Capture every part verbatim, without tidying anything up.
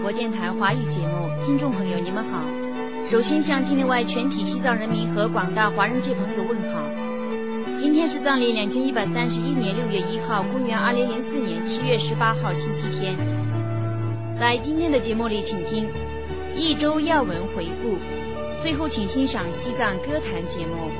播电台华语节目，听众朋友你们好。首先向境内外全体西藏人民和广大华人界朋友问好。今天是藏历两千一百三十一年六月一号，公元二零零四年七月十八号星期天。在今天的节目里，请听一周要闻回顾，最后请欣赏西藏歌坛节目。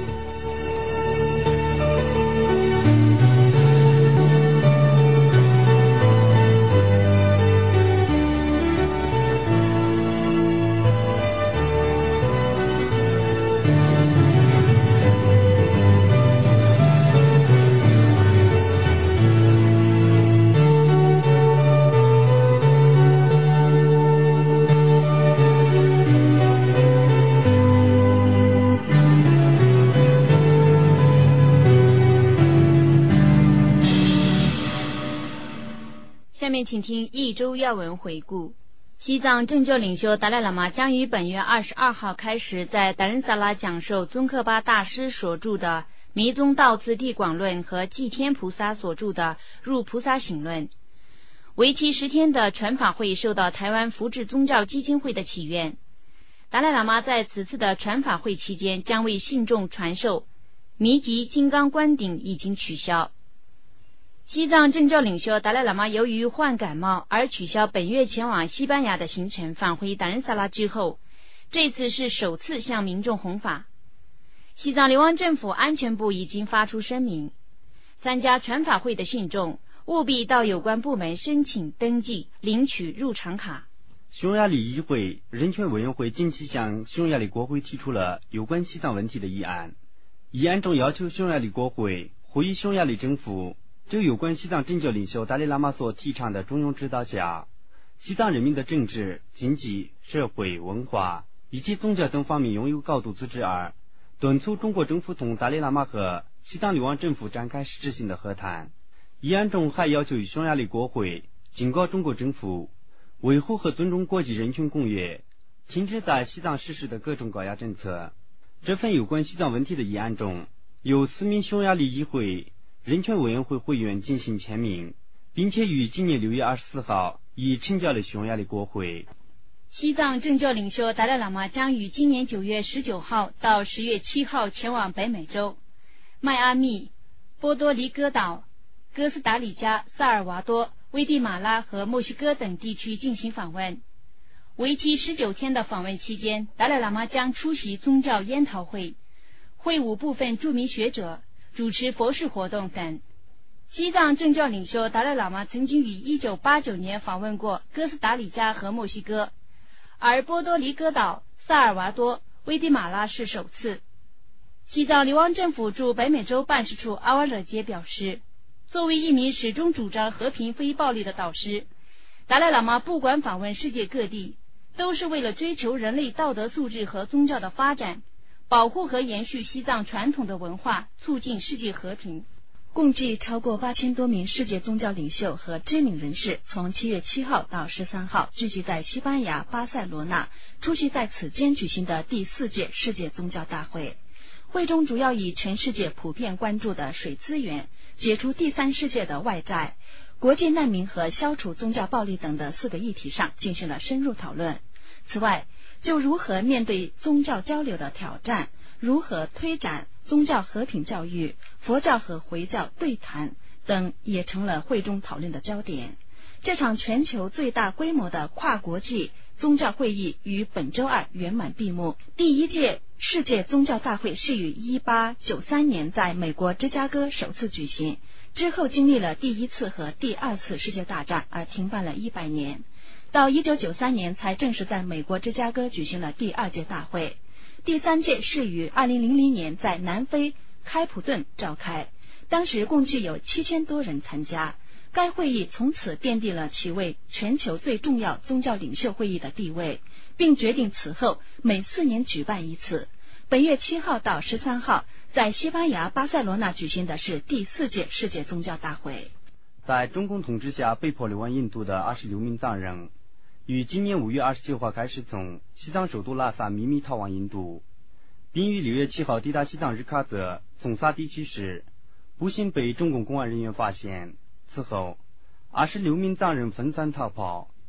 下面请听一周要闻回顾。西藏政教领袖达赖喇嘛将于本月二十二号开始在达仁萨拉讲授宗喀巴大师所著的《弥宗道次第广论》和祭天菩萨所著的《入菩萨行论》。为期十天的传法会受到台湾福祉宗教基金会的祈愿。达赖喇嘛在此次的传法会期间将为信众传授弥吉金刚观顶已经取消。西藏政教领袖达赖喇嘛由于患感冒而取消本月前往西班牙的行程，返回达仁萨拉之后，这次是首次向民众弘法。西藏流亡政府安全部已经发出声明，参加传法会的信众务必到有关部门申请登记，领取入场卡。 匈牙利议会人权委员会近期向匈牙利国会提出了有关西藏问题的议案，议案中要求匈牙利国会呼吁匈牙利政府就有关西藏政教领袖达赖喇嘛所提倡的中庸指导下，西藏人民的政治、经济、社会、文化以及宗教等方面拥有高度自治，二敦促中国政府同达赖喇嘛和西藏流亡政府展开实质性的和谈。议案中还要求与匈牙利国会警告中国政府维护和尊重国际人权公约，停止在西藏实施的各种高压政策。这份有关西藏问题的议案中，有四名匈牙利议会人权委员会会员进行签名，并且于今年六月二十四号已呈交了匈牙利国会。 西藏政教领袖达赖喇嘛将于今年九月十九号到十月七号前往北美洲、迈阿密、波多黎各岛、哥斯达黎加、萨尔瓦多、危地马拉和墨西哥等地区进行访问。为期十九天的访问期间，达赖喇嘛将出席宗教研讨会，会晤部分著名学者，主持佛事活动等。西藏政教领袖达赖喇嘛曾经于一九八九年访问过哥斯达黎加和墨西哥，而波多黎各岛、萨尔瓦多、危地马拉是首次。西藏流亡政府驻北美洲办事处阿瓦惹杰表示，作为一名始终主张和平非暴力的导师，达赖喇嘛不管访问世界各地，都是为了追求人类道德素质和宗教的发展，保护和延续西藏传统的文化，促进世界和平。共计超过八千多名世界宗教领袖和知名人士从七月七号到十三号聚集在西班牙巴塞罗那，出席在此间举行的第四届世界宗教大会。会中主要以全世界普遍关注的水资源、解除第三世界的外债、国际难民和消除宗教暴力等的四个议题上进行了深入讨论。此外，就如何面对宗教交流的挑战，如何推展宗教和平教育、佛教和回教对谈等也成了会中讨论的焦点。这场全球最大规模的跨国际宗教会议于本周二圆满闭幕。第一届世界宗教大会是于一八九三年在美国芝加哥首次举行，之后经历了第一次和第二次世界大战而停办了一百年，到一九九三年才正式在美国芝加哥举行了第二届大会。第三届是于二零零零年在南非开普敦召开，当时共计有七千多人参加。该会议从此奠定了其为全球最重要宗教领袖会议的地位，并决定此后每四年举办一次。本月七号到十三号在西班牙巴塞罗那举行的是第四届世界宗教大会。 在中共统治下被迫流亡印度的二十六名藏人，于今年五月二十九号开始从西藏首都拉萨秘密逃往印度，并于六月七号抵达西藏日喀则松萨地区时，不幸被中共公安人员发现。此后，二十六名藏人分散逃跑，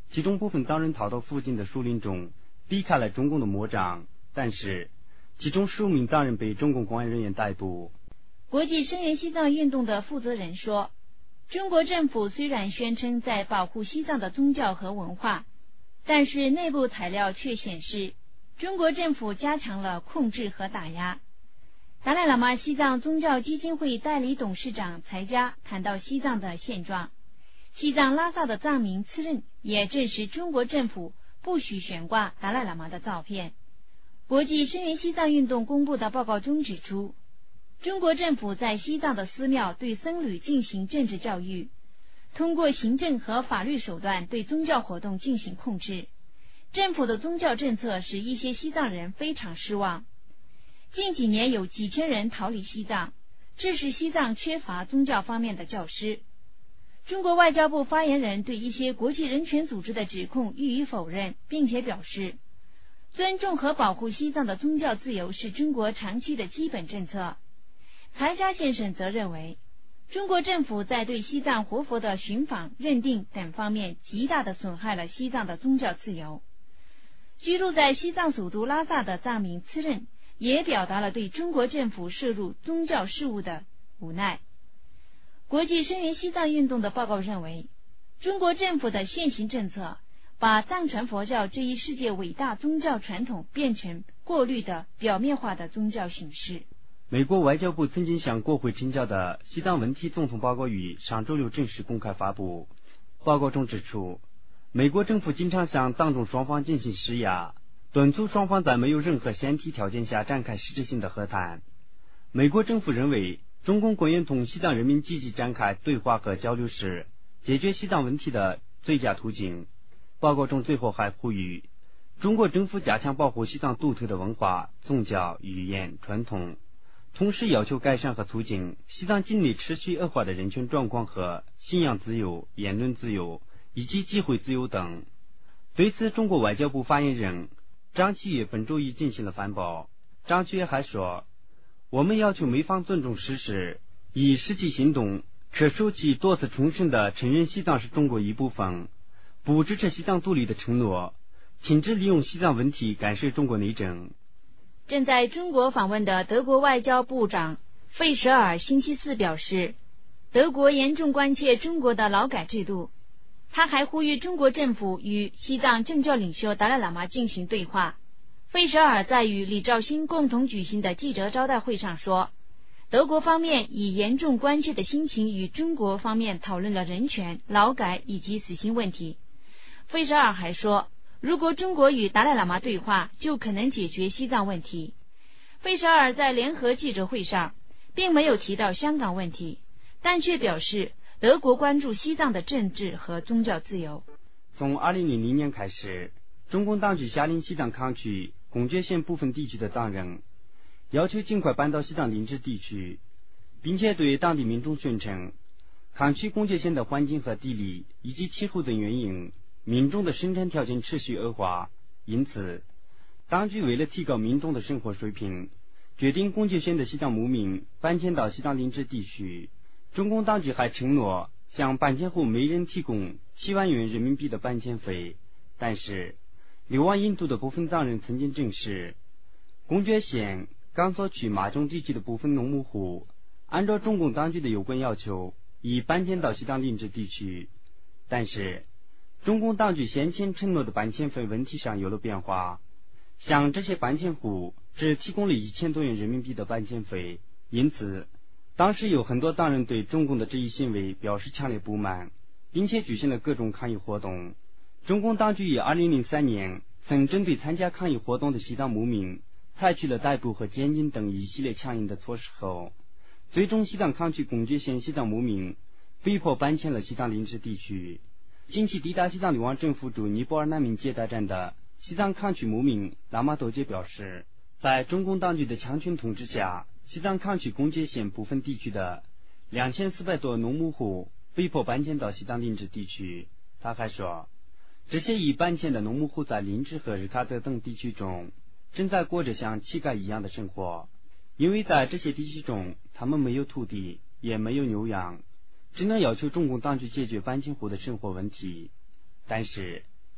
其中部分藏人逃到附近的树林中，避开了中共的魔掌，但是其中十五名藏人被中共公安人员逮捕。 国际声援西藏运动的负责人说，中国政府虽然宣称在保护西藏的宗教和文化，但是内部材料却显示，中国政府加强了控制和打压。达赖喇嘛西藏宗教基金会代理董事长才加谈到西藏的现状，西藏拉萨的藏民次任也证实中国政府不许悬挂达赖喇嘛的照片。国际声援西藏运动公布的报告中指出，中国政府在西藏的寺庙对僧侣进行政治教育，通过行政和法律手段对宗教活动进行控制。政府的宗教政策使一些西藏人非常失望。近几年有几千人逃离西藏，这是西藏缺乏宗教方面的教师。中国外交部发言人对一些国际人权组织的指控予以否认，并且表示，尊重和保护西藏的宗教自由是中国长期的基本政策。才加先生则认为，中国政府在对西藏活佛的寻访、认定等方面极大地损害了西藏的宗教自由。居住在西藏首都拉萨的藏民次任也表达了对中国政府涉入宗教事务的无奈。国际声援西藏运动的报告认为，中国政府的现行政策把藏传佛教这一世界伟大宗教传统变成过滤的表面化的宗教形式。 美国外交部曾经向国会呈交的西藏问题总统报告于上周六正式公开发布。报告中指出，美国政府经常向藏中双方进行施压，敦促双方在没有任何先提条件下展开实质性的和谈。美国政府认为，中共官员同西藏人民积极展开对话和交流是解决西藏问题的最佳途径。报告中最后还呼吁，中国政府加强保护西藏独特的文化、宗教、语言、传统，同时要求改善和促进西藏境内持续恶化的人权状况和信仰自由、言论自由以及集会自由等。对此，中国外交部发言人张其岳本周一进行了反驳。张其岳还说，我们要求美方尊重事实，以实际行动恪守其多次重申的承认西藏是中国一部分，不支持西藏独立的承诺，停止利用西藏问题干涉中国内政。 正在中国访问的德国外交部长费舍尔星期四表示，德国严重关切中国的劳改制度。他还呼吁中国政府与西藏政教领袖达赖喇嘛进行对话。费舍尔在与李兆新共同举行的记者招待会上说，德国方面以严重关切的心情与中国方面讨论了人权、劳改以及死刑问题。费舍尔还说，如果中国与达赖喇嘛对话，就可能解决西藏问题。费舍尔在联合记者会上并没有提到香港问题，但却表示德国关注西藏的政治和宗教自由。 从二零零零年开始，中共当局下令西藏康区、公觉县部分地区的藏人要求尽快搬到西藏林芝地区，并且对当地民众宣称，康区公觉县的环境和地理以及气候等原因，民众的生产条件持续恶化，因此当局为了提高民众的生活水平，决定公觉县的西藏牧民搬迁到西藏林芝地区。中共当局还承诺向搬迁户每人提供七万元人民币的搬迁费，但是流亡印度的部分藏人曾经证实，公觉县刚索区马中地区的部分农牧户按照中共当局的有关要求已搬迁到西藏林芝地区，但是中共当局先前承诺的搬迁费问题上有了变化，向这些搬迁户只提供了一千多元人民币的搬迁费，因此当时有很多藏人对中共的这一行为表示强烈不满，并且举行了各种抗议活动。中共当局于二零零三年曾针对参加抗议活动的西藏牧民采取了逮捕和监禁等一系列强硬的措施后，最终西藏康区公觉县西藏牧民被迫搬迁了西藏林芝地区。近期抵达西藏流亡政府驻尼泊尔难民接待站的西藏康区牧民拉玛多杰表示，在中共当局的强权统治下，西藏康区公觉县部分地区的两千四百多农牧户被迫搬迁到西藏林芝地区。他还说，这些已搬迁的农牧户在林芝和日喀则等地区中正在过着像乞丐一样的生活，因为在这些地区中他们没有土地，也没有牛羊，只能要求中共当局解决搬迁户的生活问题。但是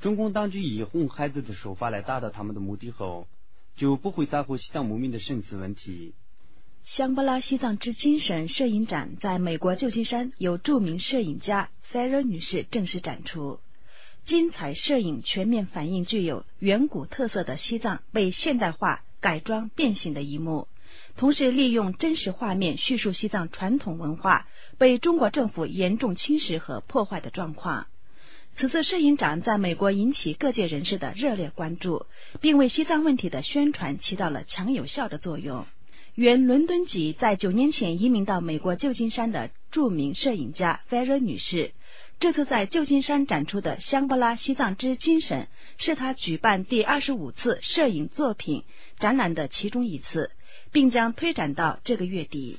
中共当局以哄孩子的手法来达到他们的目的后，就不会在乎西藏牧民的生死问题。 香巴拉西藏之精神摄影展在美国旧金山由著名摄影家 Sarah 女士正式展出。精彩摄影全面反映具有远古特色的西藏被现代化改装变形的一幕，同时利用真实画面叙述西藏传统文化被中国政府严重侵蚀和破坏的状况。此次摄影展在美国引起各界人士的热烈关注，并为西藏问题的宣传起到了强有效的作用。原伦敦籍在九年前移民到美国旧金山的著名摄影家 Farah 女士，这次在旧金山展出的香巴拉西藏之精神是她举办第二十五次摄影作品展览的其中一次，并将推展到这个月底。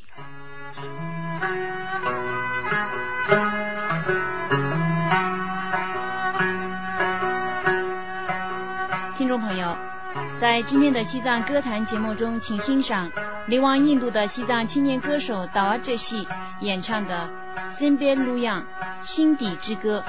听众朋友，在今天的西藏歌坛节目中，请欣赏流亡印度的西藏青年歌手达瓦哲西演唱的《森别路漾心底之歌》。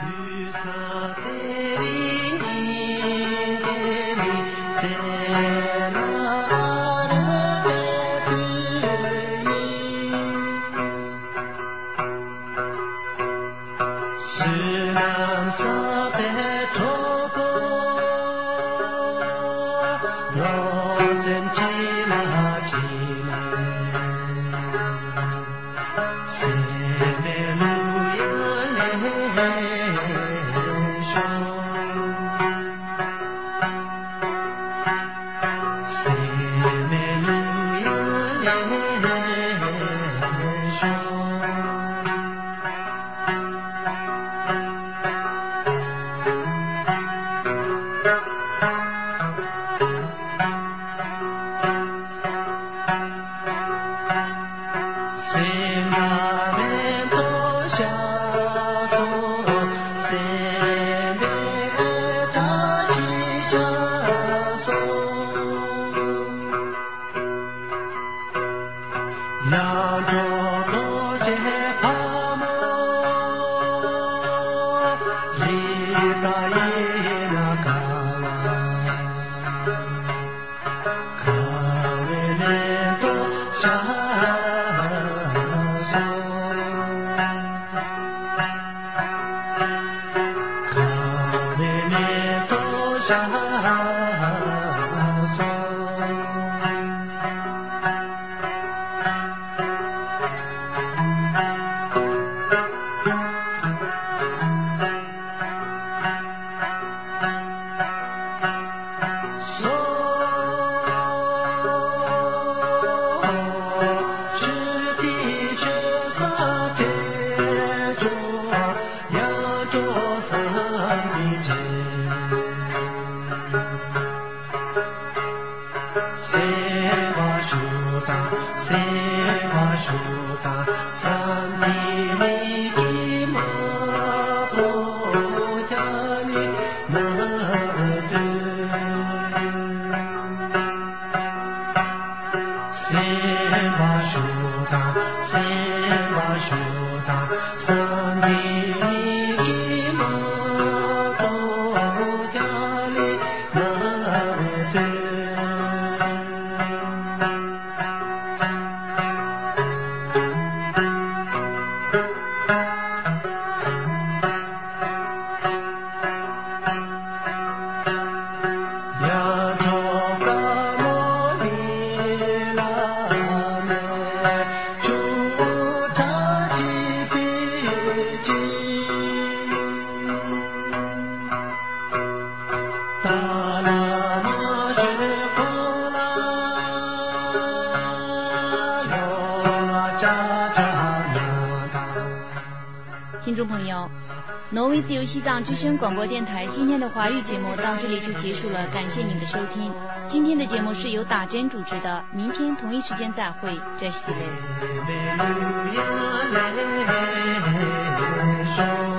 听众朋友，挪威自由西藏之声广播电台今天的华语节目到这里就结束了，感谢您的收听。今天的节目是由打针主持的，明天同一时间再会，这是嘞。